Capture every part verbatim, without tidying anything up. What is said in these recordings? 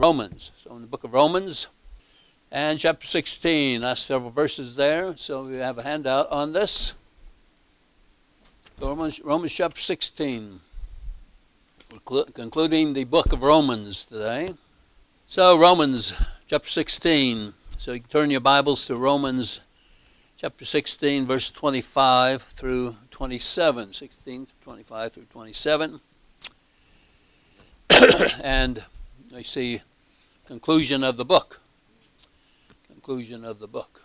Romans. So in the book of Romans and chapter sixteen, last several verses there. So we have a handout on this. Romans, Romans chapter sixteen. We're concluding the book of Romans today. So Romans chapter sixteen. So you can turn your Bibles to Romans chapter sixteen, verse twenty-five through twenty-seven. sixteen, twenty-five through twenty-seven. And we see conclusion of the book. Conclusion of the book.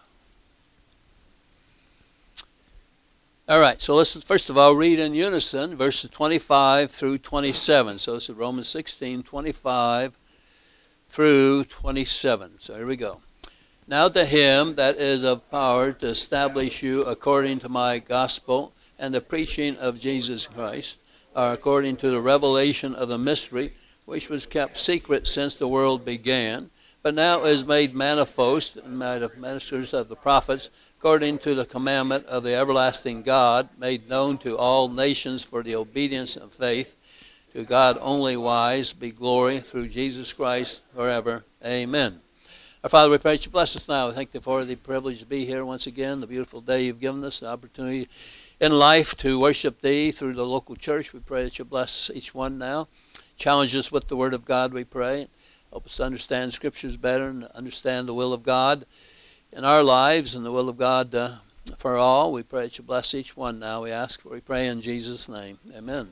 All right, so let's first of all read in unison verses twenty-five through twenty-seven. So this is Romans sixteen, twenty-five through twenty-seven. So here we go. Now to him that is of power to establish you according to my gospel and the preaching of Jesus Christ, or according to the revelation of the mystery, which was kept secret since the world began, but now is made manifest in the ministers of the prophets, according to the commandment of the everlasting God, made known to all nations for the obedience of faith. To God only wise be glory through Jesus Christ forever. Amen. Our Father, we pray that you bless us now. We thank you for the privilege to be here once again, the beautiful day you've given us, the opportunity in life to worship thee through the local church. We pray that you bless each one now. Challenge us with the word of God, we pray. Help us to understand scriptures better and understand the will of God in our lives and the will of God uh, for all. We pray that you bless each one now. We ask for, we pray in Jesus' name. Amen.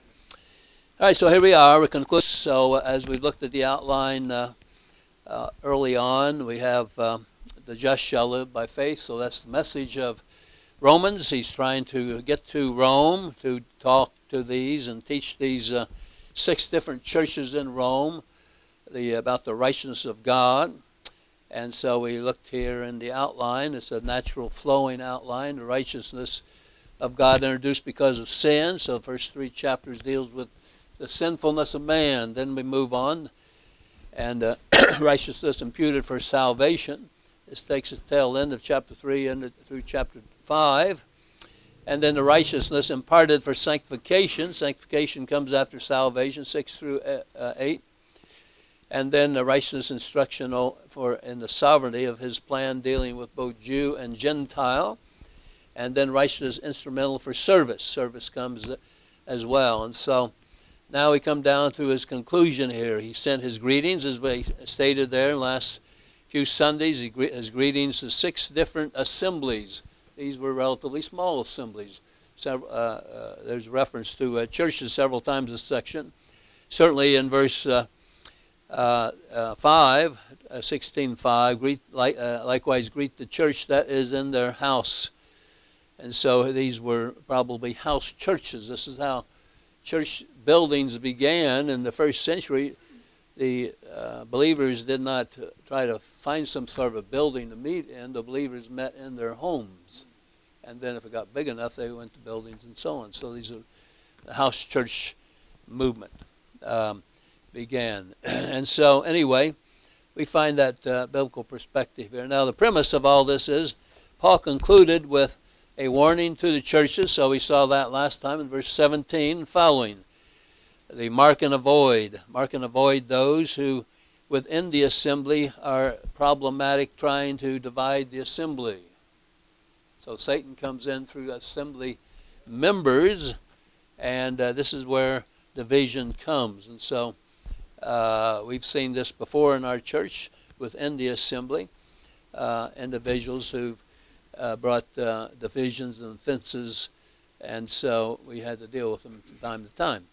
All right, so here we are. We conclude. So uh, as we looked at the outline uh, uh, early on, we have uh, the just shall live by faith. So that's the message of Romans. He's trying to get to Rome to talk to these and teach these uh, six different churches in Rome the, about the righteousness of God. And so we looked here in the outline. It's a natural flowing outline, the righteousness of God introduced because of sin. So the first three chapters deals with the sinfulness of man. Then we move on. And uh, righteousness imputed for salvation. This takes us tail end of chapter three and through chapter five. And then the righteousness imparted for sanctification. Sanctification comes after salvation, six through eight. And then the righteousness instructional for in the sovereignty of his plan dealing with both Jew and Gentile. And then righteousness instrumental for service. Service comes as well. And so now we come down to his conclusion here. He sent his greetings, as we stated there in the last few Sundays. He, his greetings to six different assemblies. These were relatively small assemblies. Several, uh, uh, there's reference to uh, churches several times in this section. Certainly in verse uh, uh, uh, five, uh, sixteen five, greet, like, uh, likewise greet the church that is in their house. And so these were probably house churches. This is how church buildings began in the first century. The uh, believers did not uh, try to find some sort of a building to meet in. The believers met in their homes. And then if it got big enough, they went to buildings and so on. So these are the house church movement um, began. And so anyway, we find that uh, biblical perspective here. Now the premise of all this is Paul concluded with a warning to the churches. So we saw that last time in verse seventeen and following. The mark and avoid. Mark and avoid those who within the assembly are problematic, trying to divide the assembly. So Satan comes in through assembly members, and uh, this is where division comes. And so uh, we've seen this before in our church within the assembly. Uh, individuals who've uh, brought uh, divisions and offenses, and so we had to deal with them from time to time.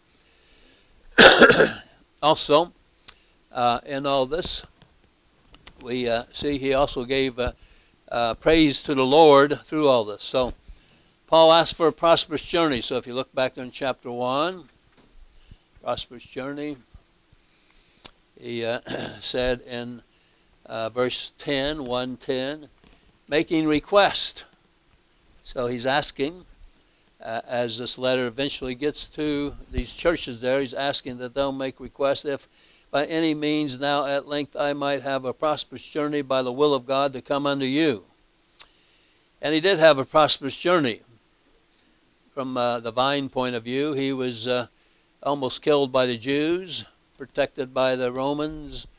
Also, uh, in all this, we uh, see he also gave uh, uh, praise to the Lord through all this. So, Paul asked for a prosperous journey. So, if you look back in chapter one, prosperous journey, he uh, said in uh, verse ten, one ten, making request. So, he's asking. Uh, as this letter eventually gets to these churches there, he's asking that they'll make request, if by any means now at length I might have a prosperous journey by the will of God to come unto you. And he did have a prosperous journey. From uh, the vine point of view, he was uh, almost killed by the Jews, protected by the Romans,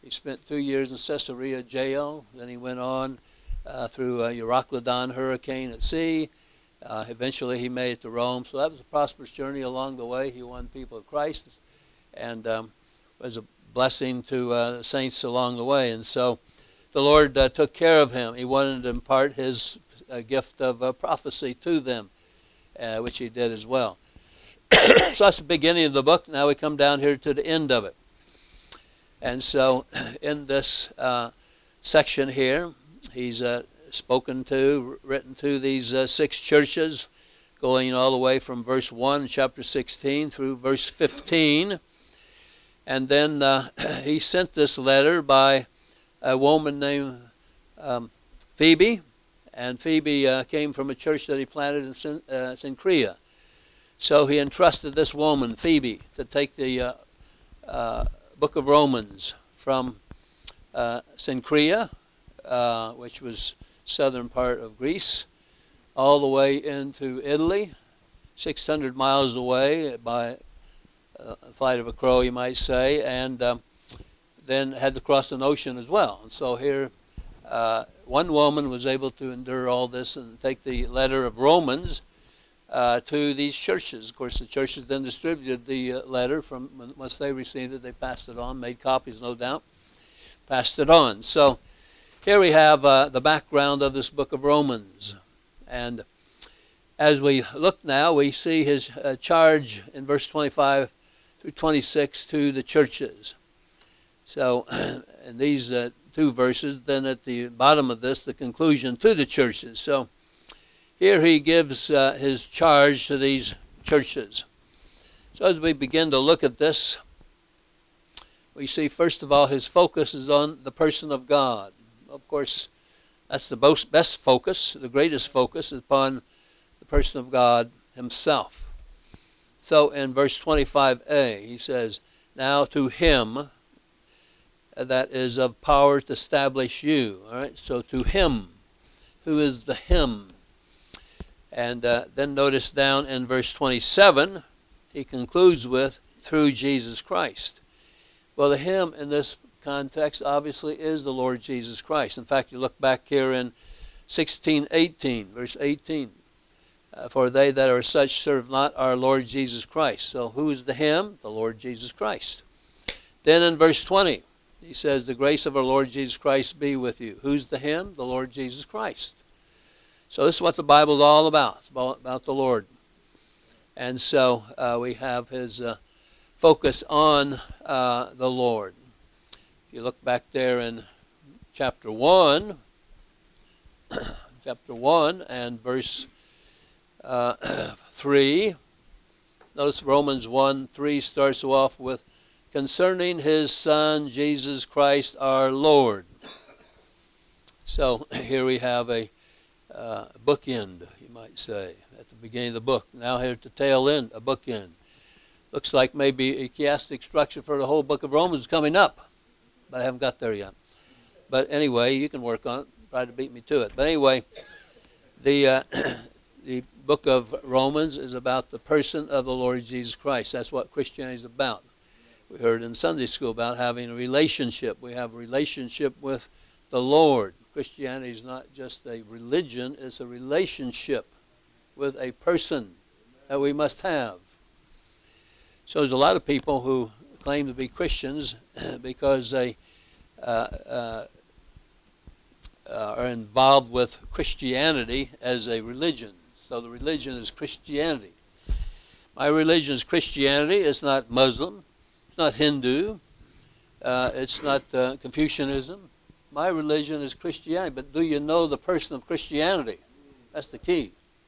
He spent two years in Caesarea jail. Then he went on uh, through a Euroclydon hurricane at sea. Uh, eventually he made it to Rome. So that was a prosperous journey along the way. He won people to Christ and um, was a blessing to uh, the saints along the way. And so the Lord uh, took care of him. He wanted to impart his uh, gift of uh, prophecy to them, uh, which he did as well. So that's the beginning of the book. Now we come down here to the end of it. And so in this uh, section here, he's uh, spoken to, written to these uh, six churches, going all the way from verse one, chapter sixteen, through verse fifteen. And then uh, he sent this letter by a woman named um, Phoebe. And Phoebe uh, came from a church that he planted in Sin- uh, Cenchrea. So he entrusted this woman, Phoebe, to take the uh, uh, book of Romans from uh, Cenchrea, uh, which was southern part of Greece, all the way into Italy, six hundred miles away by a flight of a crow, you might say, and um, then had to cross an ocean as well. And so here, uh, one woman was able to endure all this and take the letter of Romans uh, to these churches. Of course, the churches then distributed the uh, letter from once they received it. They passed it on, made copies, no doubt, passed it on. So here we have uh, the background of this book of Romans. And as we look now, we see his uh, charge in verse twenty-five through twenty-six to the churches. So in these uh, two verses, then at the bottom of this, the conclusion to the churches. So here he gives uh, his charge to these churches. So as we begin to look at this, we see first of all his focus is on the person of God. Of course, that's the most, best focus, the greatest focus is upon the person of God himself. So in verse twenty-five a, he says, now to him that is of power to establish you. All right, so to him, who is the him. And uh, then notice down in verse twenty-seven, he concludes with, through Jesus Christ. Well, the him in this context obviously is the Lord Jesus Christ. In fact, you look back here in sixteen eighteen, verse eighteen. Uh, For they that are such serve not our Lord Jesus Christ. So who is the him? The Lord Jesus Christ. Then in verse twenty, he says, the grace of our Lord Jesus Christ be with you. Who's the him? The Lord Jesus Christ. So this is what the Bible is all about. It's about, about the Lord. And so uh, we have his uh, focus on uh, the Lord. If you look back there in chapter one, chapter one and verse uh, three, notice Romans one, three starts off with, concerning his Son, Jesus Christ our Lord. So here we have a uh, bookend, you might say, at the beginning of the book. Now here at the tail end, a bookend. Looks like maybe a chiastic structure for the whole book of Romans is coming up, but I haven't got there yet. But anyway, you can work on it, try to beat me to it. But anyway, the uh, the book of Romans is about the person of the Lord Jesus Christ. That's what Christianity is about. We heard in Sunday school about having a relationship. We have a relationship with the Lord. Christianity is not just a religion, it's a relationship with a person that we must have. So there's a lot of people who claim to be Christians because they uh, uh, uh, are involved with Christianity as a religion. So the religion is Christianity. My religion is Christianity. It's not Muslim. It's not Hindu. Uh, it's not uh, Confucianism. My religion is Christianity. But do you know the person of Christianity? That's the key.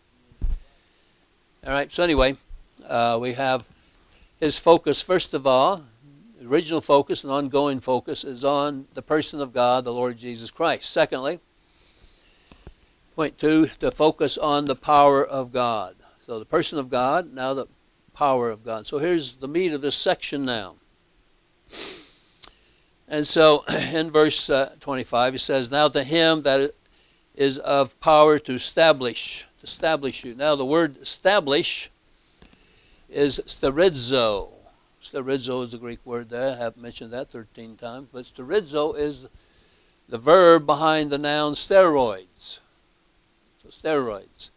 All right. So anyway, uh, we have his focus, first of all, the original focus and ongoing focus is on the person of God, the Lord Jesus Christ. Secondly, point two, to focus on the power of God. So the person of God, now the power of God. So here's the meat of this section now. And so in verse uh, twenty-five, he says, now to him that is of power to establish, to establish you. Now the word establish is sterizo. Sterizo is the Greek word there. I have mentioned that thirteen times. But sterizo is the verb behind the noun steroids. So steroids.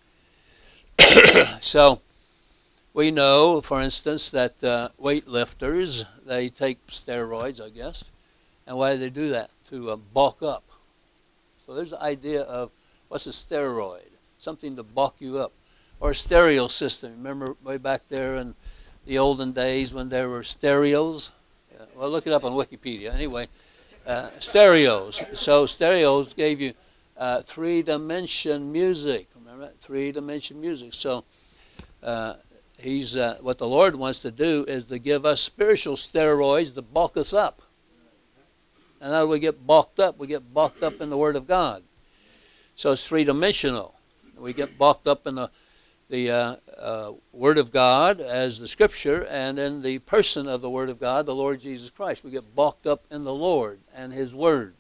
So we know, for instance, that uh, weightlifters, they take steroids, I guess. And why do they do that? To uh, bulk up. So there's the idea of what's a steroid? Something to bulk you up. Or a stereo system. Remember way back there in the olden days when there were stereos? Yeah, well, look it up on Wikipedia. Anyway, uh, stereos. So stereos gave you uh, three-dimension music. Remember that? Three-dimension music. So uh, he's uh, what the Lord wants to do is to give us spiritual steroids to bulk us up. And how do we get bulked up? We get bulked up in the Word of God. So it's three-dimensional. We get bulked up in the the uh, uh, Word of God as the Scripture, and in the person of the Word of God, the Lord Jesus Christ. We get bulked up in the Lord and His Word.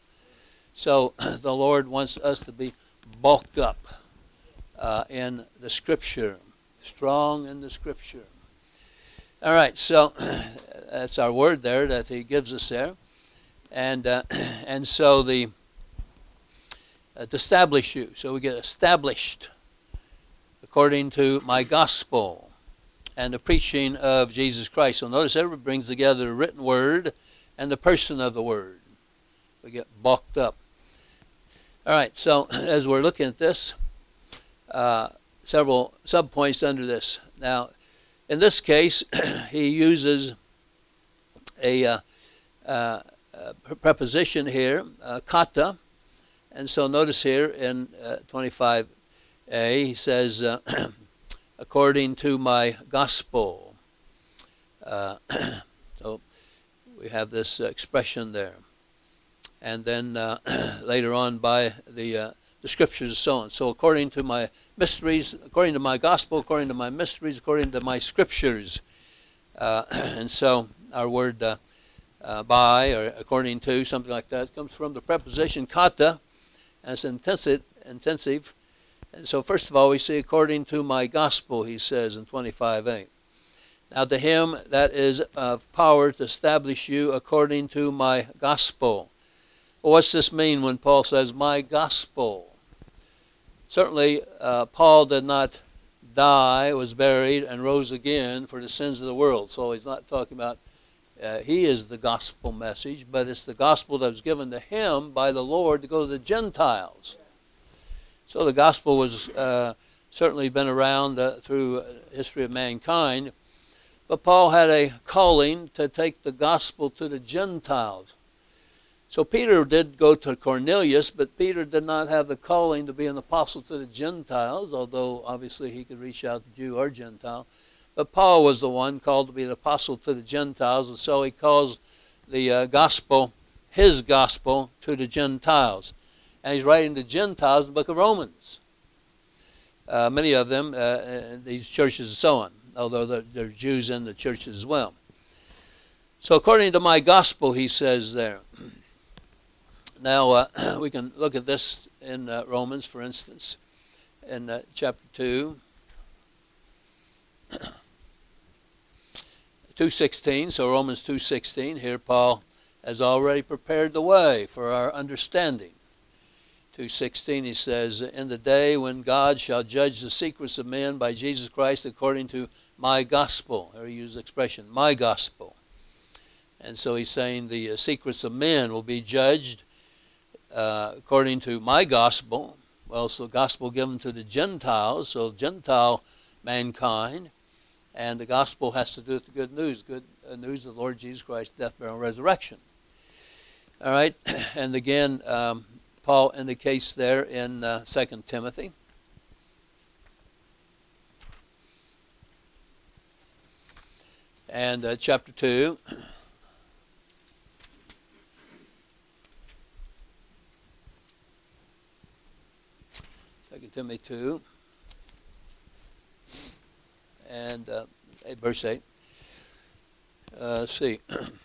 So the Lord wants us to be bulked up uh, in the Scripture, strong in the Scripture. All right, so that's our word there that He gives us there. And uh, and so the uh, to establish you. So we get established according to my gospel and the preaching of Jesus Christ. So notice everybody brings together the written word and the person of the word. We get bulked up. All right, so as we're looking at this, uh, several subpoints under this. Now, in this case, he uses a, uh, uh, a preposition here, uh, kata. And so notice here in uh, twenty-five A, he says, uh, according to my gospel. Uh, so we have this uh, expression there. And then uh, later on by the, uh, the scriptures and so on. So according to my mysteries, according to my gospel, according to my mysteries, according to my scriptures. Uh, and so our word uh, uh, by or according to, something like that, comes from the preposition kata, and it's intensive, intensive. And so first of all, we see according to my gospel, he says in twenty-five A. Now to him that is of power to establish you according to my gospel. Well, what's this mean when Paul says my gospel? Certainly, uh, Paul did not die, was buried, and rose again for the sins of the world. So he's not talking about uh, he is the gospel message, but it's the gospel that was given to him by the Lord to go to the Gentiles. So the gospel was uh, certainly been around uh, through history of mankind, but Paul had a calling to take the gospel to the Gentiles. So Peter did go to Cornelius, but Peter did not have the calling to be an apostle to the Gentiles, although obviously he could reach out to Jew or Gentile. But Paul was the one called to be an apostle to the Gentiles, and so he calls the uh, gospel, his gospel, to the Gentiles. And he's writing to Gentiles in the book of Romans. Uh, many of them, uh, these churches and so on, although there, there are Jews in the churches as well. So according to my gospel, he says there. Now, uh, we can look at this in uh, Romans, for instance, in uh, chapter two. two sixteen, so Romans two sixteen, here Paul has already prepared the way for our understanding. two sixteen, he says, in the day when God shall judge the secrets of men by Jesus Christ according to my gospel. There he used the expression, my gospel. And so he's saying the uh, secrets of men will be judged uh, according to my gospel. Well, so gospel given to the Gentiles, so Gentile mankind. And the gospel has to do with the good news, good uh, news of the Lord Jesus Christ's death, burial, and resurrection. All right, and again, um, Paul indicates there in uh, Second Timothy. And uh, chapter two. Second Timothy two. And uh, verse eight. Uh, let's see.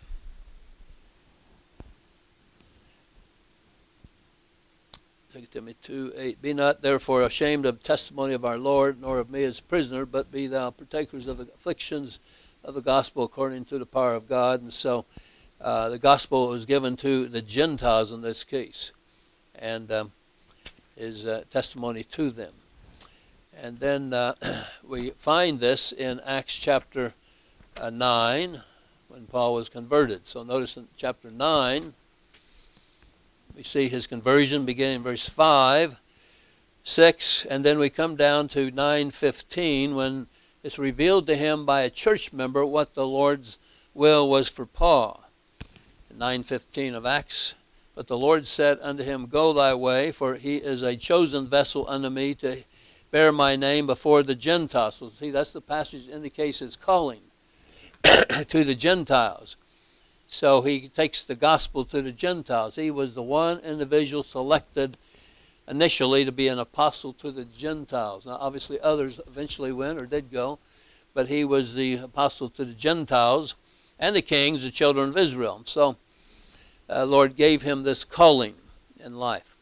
Second Timothy two eight. Be not therefore ashamed of the testimony of our Lord, nor of me as a prisoner, but be thou partakers of the afflictions of the gospel according to the power of God. And so uh, the gospel was given to the Gentiles in this case, and um, is uh, testimony to them. And then uh, we find this in Acts chapter uh, nine, when Paul was converted. So notice in chapter nine, we see his conversion beginning in verse five, six, and then we come down to nine fifteen, when it's revealed to him by a church member what the Lord's will was for Paul. In nine fifteen of Acts, but the Lord said unto him, Go thy way, for he is a chosen vessel unto me to bear my name before the Gentiles. So see, that's the passage that indicates his calling to the Gentiles. So he takes the gospel to the Gentiles. He was the one individual selected initially to be an apostle to the Gentiles. Now, obviously, others eventually went or did go, but he was the apostle to the Gentiles and the kings, the children of Israel. So, uh, Lord gave him this calling in life.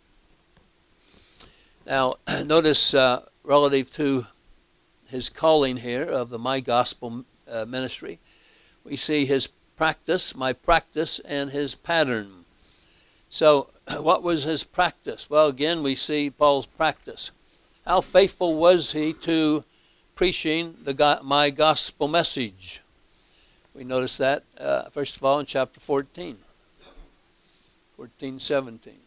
Now, notice uh, relative to his calling here of the My Gospel uh, ministry, we see his practice, my practice, and his pattern. So, what was his practice? Well, again, we see Paul's practice. How faithful was he to preaching the go- my gospel message? We notice that, uh, first of all, in chapter fourteen. fourteen, seventeen.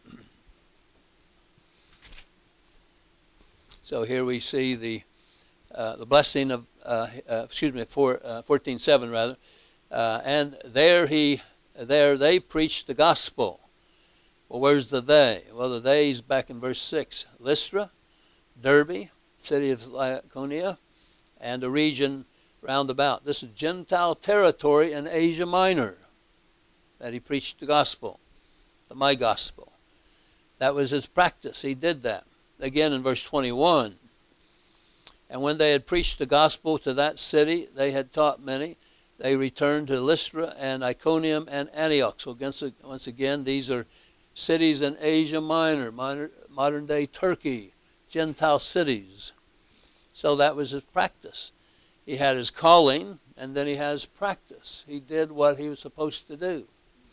So here we see the uh, the blessing of, uh, uh, excuse me, four, uh, fourteen seven rather. Uh, and there he, there they preached the gospel. Well, where's the they? Well, the they's back in verse six. Lystra, Derbe, city of Lycaonia, and the region round about. This is Gentile territory in Asia Minor that he preached the gospel, the my gospel. That was his practice. He did that. Again in verse twenty-one. And when they had preached the gospel to that city, they had taught many. They returned to Lystra and Iconium and Antioch. So against, once again, these are cities in Asia Minor, minor, modern-day Turkey, Gentile cities. So that was his practice. He had his calling, and then he has practice. He did what he was supposed to do.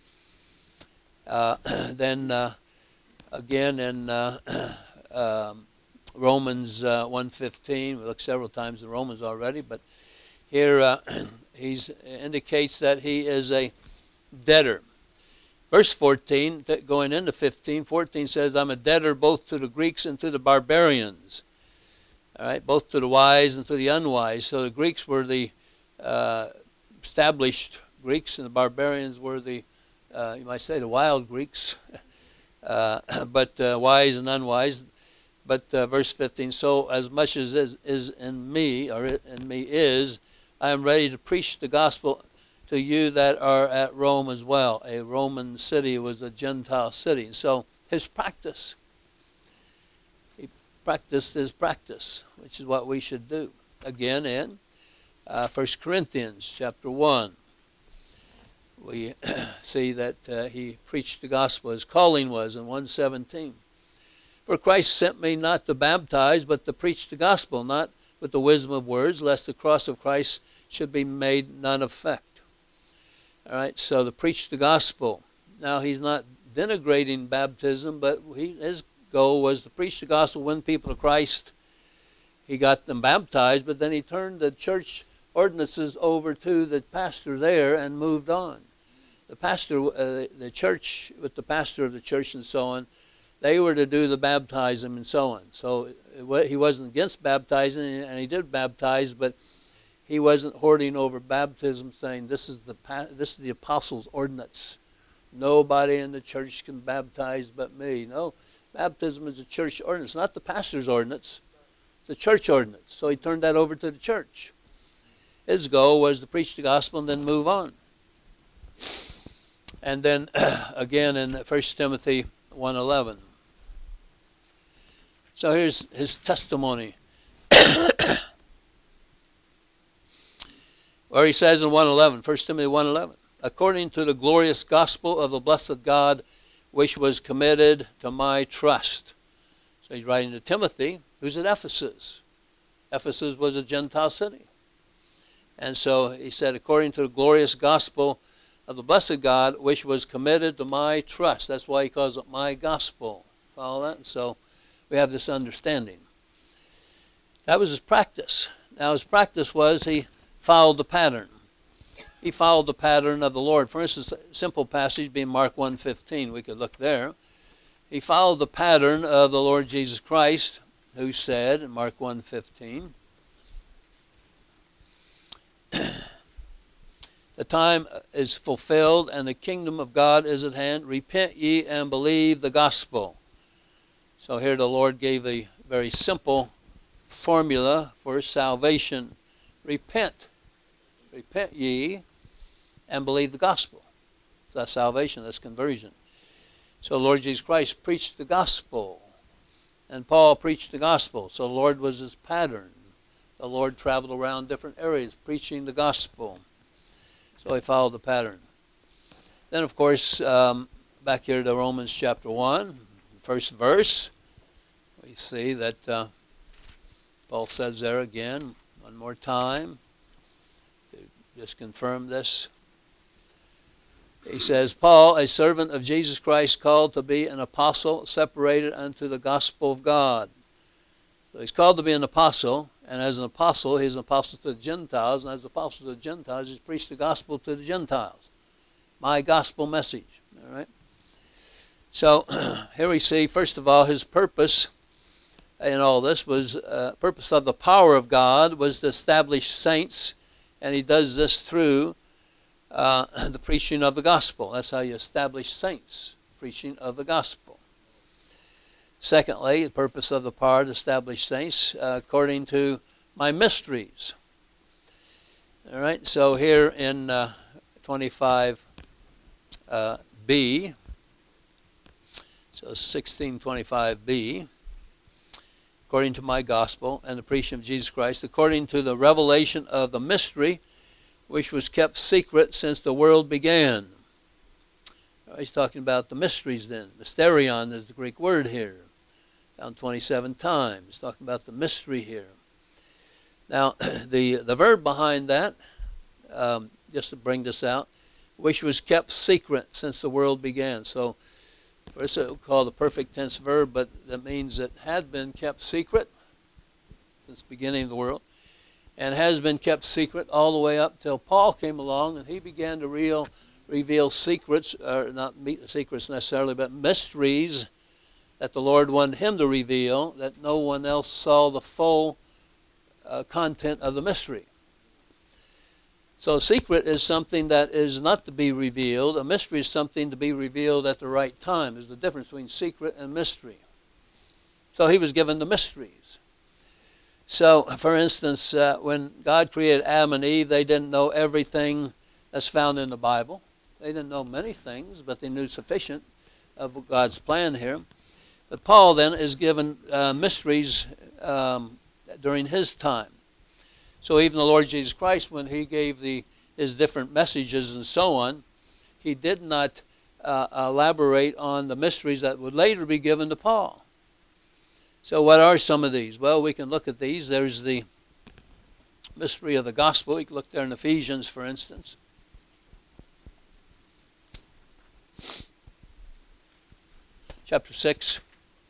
Uh, then, uh, again, in uh, um, Romans uh, one fifteen, we looked several times in Romans already, but here uh, he indicates that he is a debtor. Verse fourteen, going into fifteen, fourteen says, I'm a debtor both to the Greeks and to the barbarians. All right, both to the wise and to the unwise. So the Greeks were the uh, established Greeks, and the barbarians were the, uh, you might say, the wild Greeks, uh, but uh, wise and unwise. But uh, verse fifteen, so as much as is, is in me, or in me is, I am ready to preach the gospel to you that are at Rome as well. A Roman city was a Gentile city. So his practice, he practiced his practice, which is what we should do. Again in uh, First Corinthians chapter one, we see that uh, he preached the gospel. His calling was in one seventeen. For Christ sent me not to baptize, but to preach the gospel, not with the wisdom of words, lest the cross of Christ should be made none effect. All right, so to preach the gospel. Now, he's not denigrating baptism, but he, his goal was to preach the gospel, win people to Christ. He got them baptized, but then he turned the church ordinances over to the pastor there and moved on. The pastor, uh, the church, with the pastor of the church and so on, they were to do the baptism and so on. So he wasn't against baptizing, and he did baptize, but he wasn't hoarding over baptism, saying this is the this is the apostles' ordinance. Nobody in the church can baptize but me. No, baptism is a church ordinance, not the pastor's ordinance. It's a church ordinance. So he turned that over to the church. His goal was to preach the gospel and then move on. And then again in First Timothy one eleven. So here's his testimony. Where he says in one eleven, First Timothy one eleven, according to the glorious gospel of the blessed God, which was committed to my trust. So he's writing to Timothy, who's at Ephesus. Ephesus was a Gentile city. And so he said, according to the glorious gospel of the blessed God, which was committed to my trust. That's why he calls it my gospel. Follow that? So we have this understanding. That was his practice. Now his practice was he followed the pattern. He followed the pattern of the Lord. For instance, a simple passage being Mark one fifteen. We could look there. He followed the pattern of the Lord Jesus Christ, who said in Mark one fifteen, the time is fulfilled and the kingdom of God is at hand. Repent ye and believe the gospel. So here the Lord gave a very simple formula for salvation. Repent. Repent ye and believe the gospel. So that's salvation, that's conversion. So the Lord Jesus Christ preached the gospel. And Paul preached the gospel. So the Lord was his pattern. The Lord traveled around different areas preaching the gospel. So he followed the pattern. Then, of course, um, back here to Romans chapter one, first verse, we see that uh, Paul says there again, one more time, to just confirm this. He says, Paul, a servant of Jesus Christ, called to be an apostle, separated unto the gospel of God. So he's called to be an apostle, and as an apostle, he's an apostle to the Gentiles, and as an apostle to the Gentiles, he's preached the gospel to the Gentiles. My gospel message. All right. So here we see, first of all, his purpose in all this was, uh, purpose of the power of God was to establish saints, and he does this through uh, the preaching of the gospel. That's how you establish saints, preaching of the gospel. Secondly, the purpose of the power to establish saints uh, according to my mysteries. All right, so here in uh, twenty-five B, so sixteen twenty-five B, according to my gospel and the preaching of Jesus Christ, according to the revelation of the mystery which was kept secret since the world began. He's talking about the mysteries then. Mysterion is the Greek word here. Found twenty-seven times. He's talking about the mystery here. Now, the, the verb behind that, um, just to bring this out, which was kept secret since the world began. So, first it's called a perfect tense verb, but that means it had been kept secret since the beginning of the world, and has been kept secret all the way up till Paul came along, and he began to real, reveal secrets, or not secrets necessarily, but mysteries that the Lord wanted him to reveal, that no one else saw the full uh, content of the mystery. So a secret is something that is not to be revealed. A mystery is something to be revealed at the right time. There's the difference between secret and mystery. So he was given the mysteries. So, for instance, uh, when God created Adam and Eve, they didn't know everything that's found in the Bible. They didn't know many things, but they knew sufficient of God's plan here. But Paul then is given uh, mysteries um, during his time. So even the Lord Jesus Christ, when he gave the his different messages and so on, he did not uh, elaborate on the mysteries that would later be given to Paul. So what are some of these? Well, we can look at these. There's the mystery of the gospel. We can look there in Ephesians, for instance. Chapter six.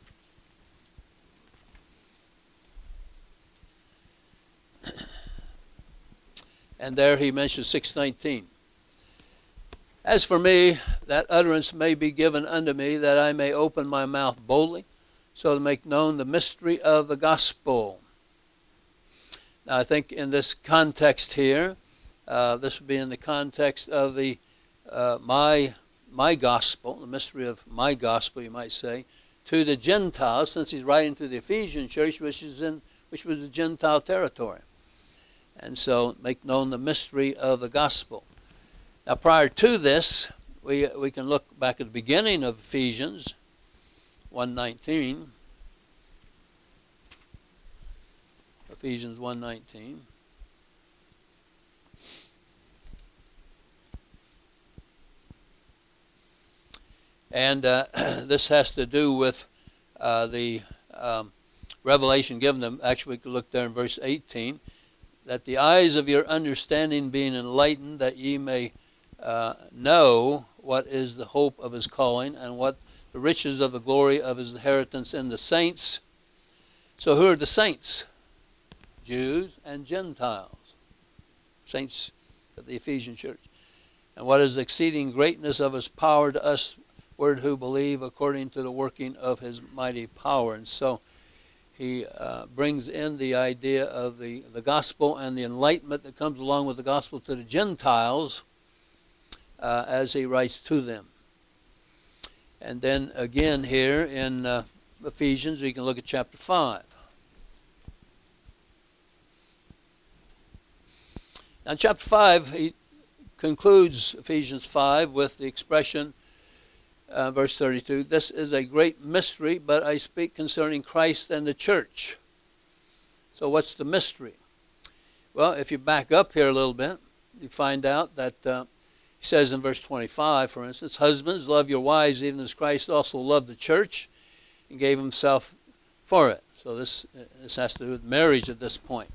And there he mentions six nineteen. As for me, that utterance may be given unto me, that I may open my mouth boldly, so to make known the mystery of the gospel. Now I think in this context here, uh, this would be in the context of the uh, my my gospel, the mystery of my gospel, you might say, to the Gentiles, since he's writing to the Ephesian church, which is in which was the Gentile territory. And so make known the mystery of the gospel. Now prior to this, we we can look back at the beginning of Ephesians one nineteen. Ephesians one nineteen. And uh, this has to do with uh, the um, revelation given them. Actually, we could look there in verse eighteen. that the eyes of your understanding being enlightened, that ye may uh, know what is the hope of his calling, and what the riches of the glory of his inheritance in the saints. So who are the saints? Jews and Gentiles. Saints of the Ephesian church. And what is the exceeding greatness of his power to us word who believe, according to the working of his mighty power. And so he uh, brings in the idea of the, the gospel and the enlightenment that comes along with the gospel to the Gentiles uh, as he writes to them. And then again here in uh, Ephesians, we can look at chapter five. Now chapter five, he concludes Ephesians five with the expression, Uh, verse thirty-two, this is a great mystery, but I speak concerning Christ and the church. So what's the mystery? Well, if you back up here a little bit, you find out that uh, he says in verse twenty-five, for instance, husbands, love your wives, even as Christ also loved the church and gave himself for it. So this, this has to do with marriage at this point.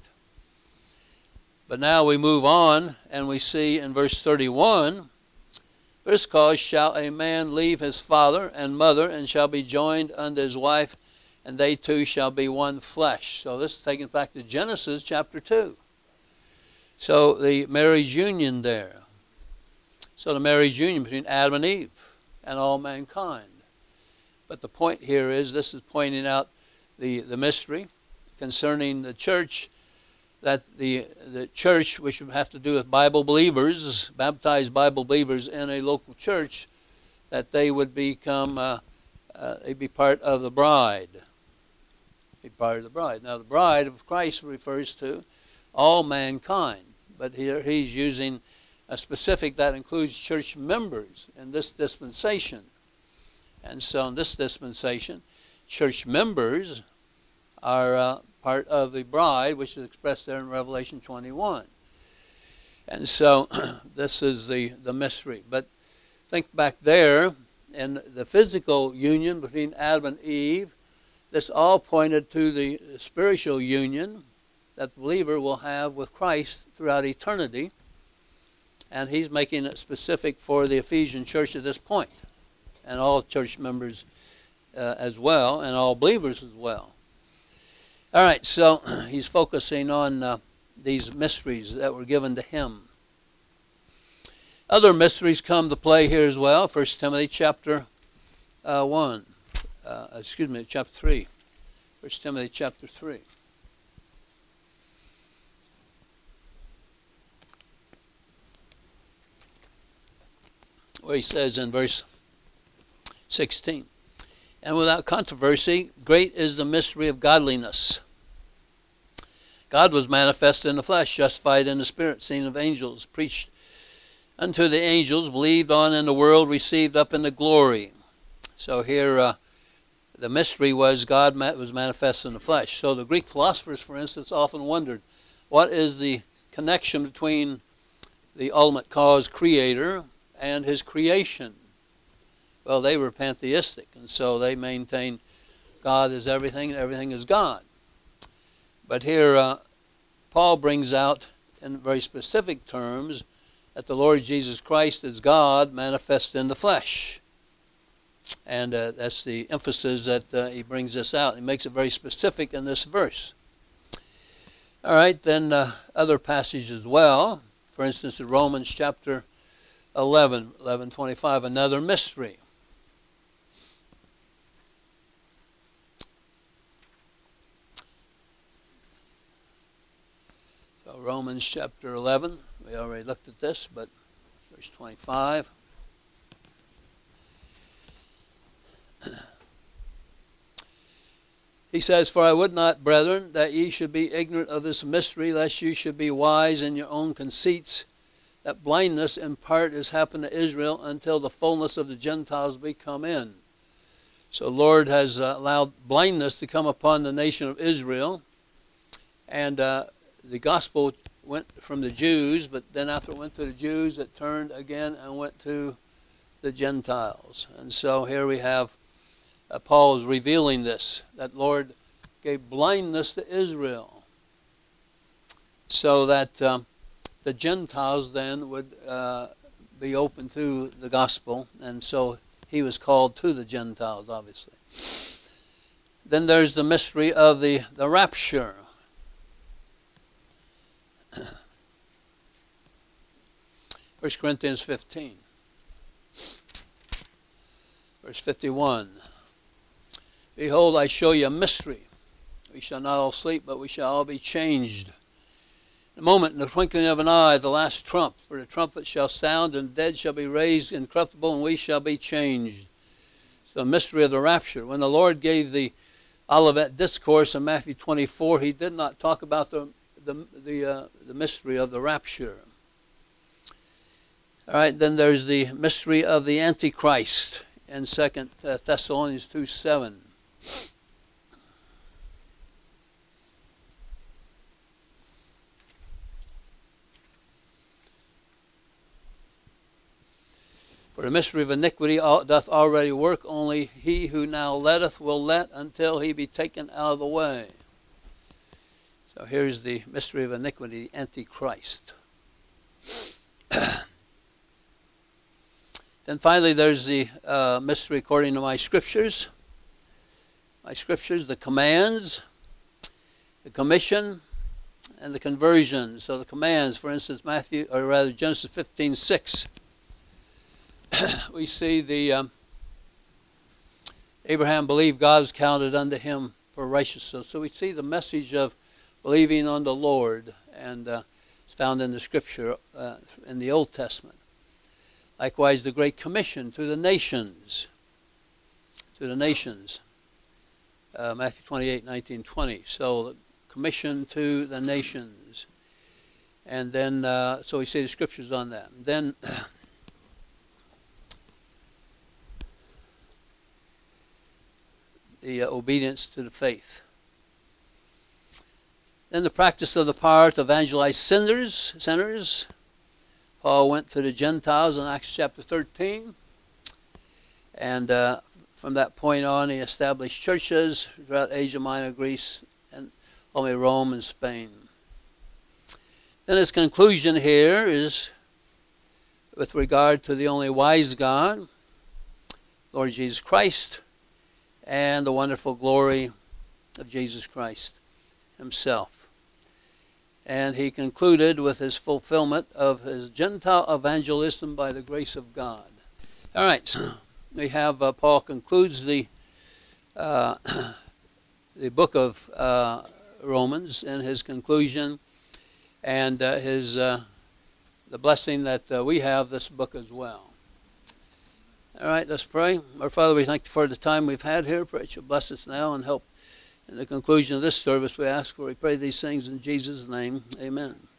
But now we move on, and we see in verse thirty-one, for this cause shall a man leave his father and mother, and shall be joined unto his wife, and they two shall be one flesh. So this is taken back to Genesis chapter two. So the marriage union there. So the marriage union between Adam and Eve and all mankind. But the point here is, this is pointing out the, the mystery concerning the church, that the the church, which would have to do with Bible believers, baptized Bible believers in a local church, that they would become, uh, uh, they'd be part of the bride. Be part of the bride. Now the bride of Christ refers to all mankind, but here he's using a specific that includes church members in this dispensation. And so in this dispensation, church members are uh, part of the bride, which is expressed there in Revelation twenty-one. And so this is the, the mystery. But think back there in the physical union between Adam and Eve, this all pointed to the spiritual union that the believer will have with Christ throughout eternity. And he's making it specific for the Ephesian church at this point, and all church members uh, as well, and all believers as well. All right, so he's focusing on uh, these mysteries that were given to him. Other mysteries come to play here as well. First Timothy chapter uh, one, uh, excuse me, chapter three. First Timothy chapter three. Where he says in verse sixteen, and without controversy, great is the mystery of godliness. God was manifest in the flesh, justified in the spirit, seen of angels, preached unto the angels, believed on in the world, received up into glory. So here uh, the mystery was God was manifest in the flesh. So the Greek philosophers, for instance, often wondered, what is the connection between the ultimate cause creator and his creation? Well, they were pantheistic, and so they maintained God is everything and everything is God. But here uh, Paul brings out in very specific terms that the Lord Jesus Christ is God manifest in the flesh. And uh, that's the emphasis that uh, he brings this out. He makes it very specific in this verse. All right, then uh, other passages as well. For instance, in Romans chapter eleven, eleven twenty-five, another mystery. So Romans chapter eleven, we already looked at this, but verse twenty-five. He says, for I would not, brethren, that ye should be ignorant of this mystery, lest you should be wise in your own conceits, that blindness in part has happened to Israel until the fullness of the Gentiles be come in. So the Lord has uh, allowed blindness to come upon the nation of Israel, and uh, the gospel went from the Jews, but then after it went to the Jews, it turned again and went to the Gentiles. And so here we have uh, Paul is revealing this, that Lord gave blindness to Israel. so that um, the Gentiles then would uh, be open to the gospel, and so he was called to the Gentiles, obviously. Then there's the mystery of the, the rapture. First Corinthians fifteen. Verse fifty-one. Behold, I show you a mystery. We shall not all sleep, but we shall all be changed. In a moment, in the twinkling of an eye, the last trump. For the trumpet shall sound, and the dead shall be raised incorruptible, and we shall be changed. It's the mystery of the rapture. When the Lord gave the Olivet Discourse in Matthew twenty-four, he did not talk about the the the, uh, the mystery of the rapture. All right, then there's the mystery of the Antichrist in Second Thessalonians two seven. For the mystery of iniquity doth already work, only he who now letteth will let until he be taken out of the way. So here's the mystery of iniquity, the Antichrist. Then finally there's the uh, mystery according to my scriptures. My scriptures, the commands, the commission, and the conversion. So the commands, for instance, Matthew, or rather Genesis fifteen six. We see the um, Abraham believed God was counted unto him for righteousness. So we see the message of believing on the Lord, and uh, it's found in the Scripture uh, in the Old Testament. Likewise, the Great Commission to the nations, to the nations, uh, Matthew twenty-eight nineteen twenty. So the commission to the nations, and then uh, so we see the Scriptures on that. And then. The uh, obedience to the faith. Then the practice of the power to evangelize sinners. sinners. Paul went to the Gentiles in Acts chapter thirteen. And uh, from that point on, he established churches throughout Asia Minor, Greece, and only Rome and Spain. Then his conclusion here is with regard to the only wise God, Lord Jesus Christ, and the wonderful glory of Jesus Christ himself. And he concluded with his fulfillment of his Gentile evangelism by the grace of God. All right, so we have, uh, Paul concludes the uh, the book of uh, Romans in his conclusion, and uh, his uh, the blessing that uh, we have this book as well. All right, let's pray. Our Father, we thank you for the time we've had here. Pray that you'll bless us now and help in the conclusion of this service. We ask for, we pray these things in Jesus' name. Amen.